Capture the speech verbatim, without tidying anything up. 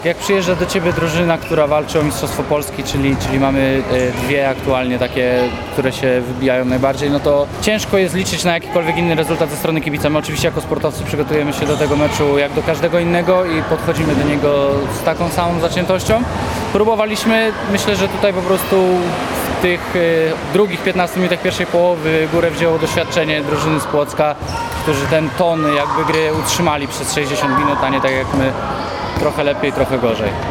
Jak przyjeżdża do Ciebie drużyna, która walczy o Mistrzostwo Polski, czyli, czyli mamy dwie aktualnie takie, które się wybijają najbardziej, no to ciężko jest liczyć na jakikolwiek inny rezultat ze strony kibica. My oczywiście jako sportowcy przygotujemy się do tego meczu jak do każdego innego i podchodzimy do niego z taką samą zaciętością. Próbowaliśmy, myślę, że tutaj po prostu w tych y, drugich piętnastu minutach pierwszej połowy górę wzięło doświadczenie drużyny z Płocka, którzy ten ton jakby gry utrzymali przez sześćdziesiąt minut, a nie tak jak my, trochę lepiej, trochę gorzej.